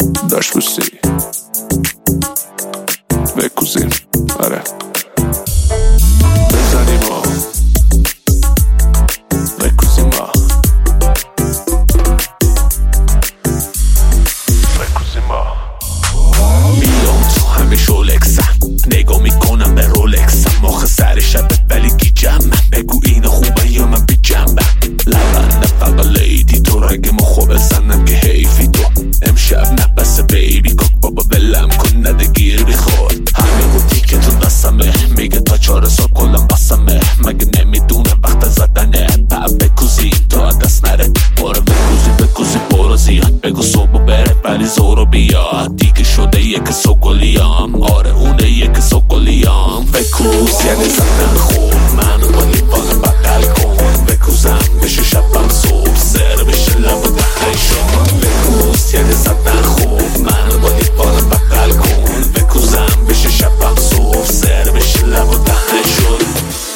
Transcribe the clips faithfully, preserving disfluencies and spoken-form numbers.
داشت بوسی بکوزیم. آره بزنیم ها بکوزیم ها بکوزیم ها. میام تو همه شولکسم، نگاه میکنم به رولکسم، ماخه سر شبه ولی گیجم. بگو این خوبه یا من بی جنبم، لبنده فقط لیدی تو رگه ما خوب زنم که حیفی تو. امشب نبسه بیبی کوک بابا بلم کن نده گیر بیخورد. همه بودی که تو دستمه، میگه تا چهار سال کلم بسمه. مگه نمیدونه وقت زدنه، با بکوزیم تا دست نره. باره بکوزی بکوزی برو زیاد، بگو صبح بره ولی زورو بیاد. دیگه شده یک سوگلیام، آره اونه یک سوگلیام. بکوز یعنی زدن خوب، منو با لیوان بقل کن. بکوزم بشه شبم صبح، سر بشه لب و دهن شد. بکوز یعنی زدن خوب، منو با لیوان بقل کن. بکوزم بشه شبم صبح، سر بشه لب و دهن شد.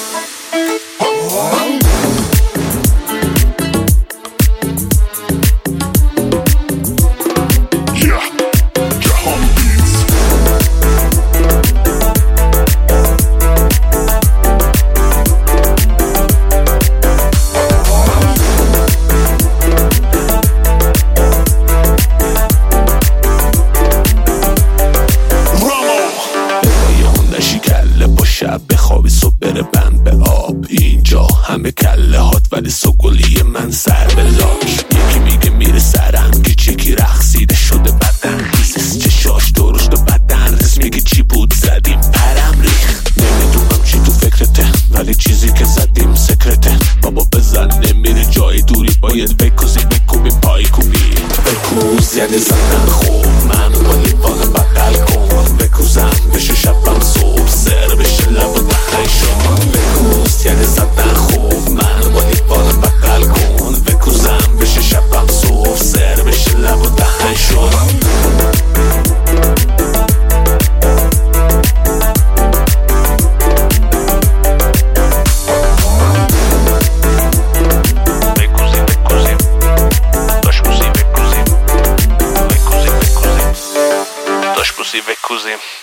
شب بخوابی صبح بره بند به آب. اینجا همه کله هات ولی سوگلی من سر به لاک. یکی میگه میره سرم که چکی رقصیده شده بدن. ریزس چشاش درشت و بدن ریز میگه چی بود زدیم پرم ریخ. نمیدونم چی تو فکرته ولی چیزی که زدیم سکرته. بابا بزن نمیره جای دوری، باید بکوزی بکوبی پای کوبی. بکوز یعنی زدن خوب، منو با لیوان بقل کن. بکوزم بشه شبم صبح، سر بشه لب و دهن شد. بکوز یعنی زدن خوب، منو با لیوان بقل کن. بکوزم بشه شبم صبح، سر بشه لب و دهن شد. Bekuzi.